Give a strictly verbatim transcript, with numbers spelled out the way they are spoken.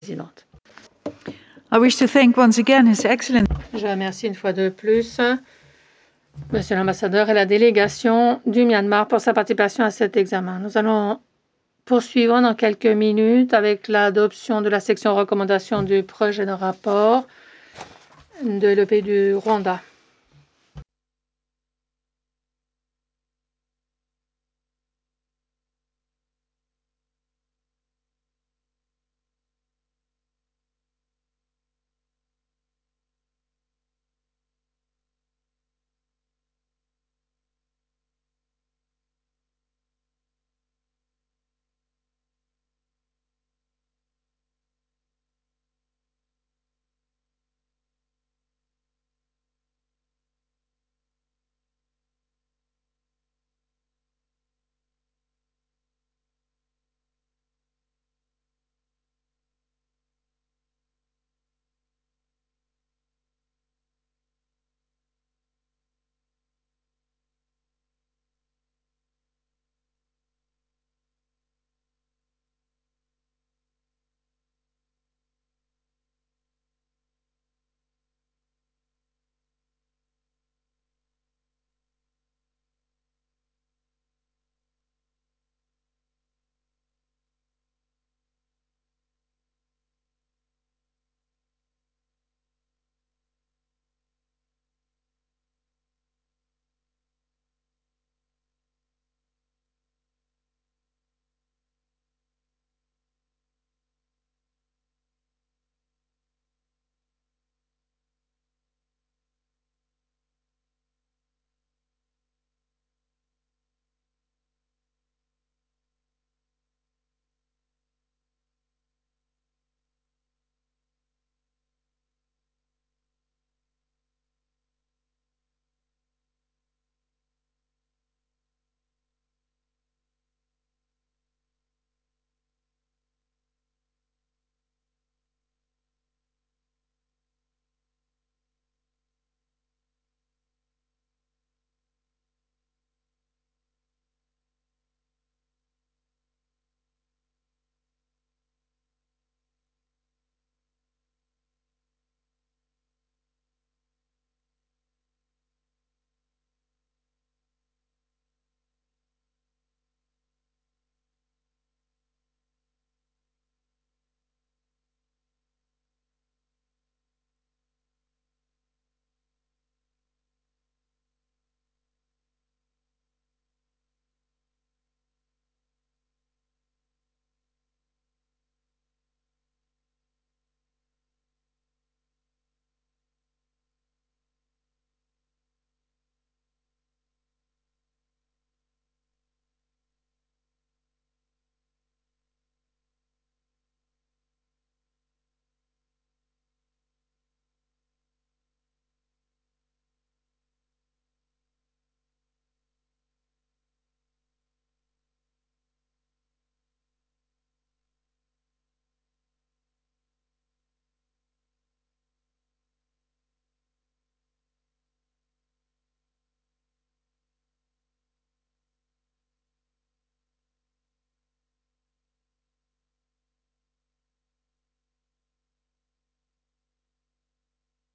Présidente. I wish to thank once again His Excellency. Je remercie une fois de plus Monsieur l'ambassadeur et la délégation du Myanmar pour sa participation à cet examen. Nous allons poursuivre dans quelques minutes avec l'adoption de la section recommandation du projet de rapport de l'E P du Rwanda.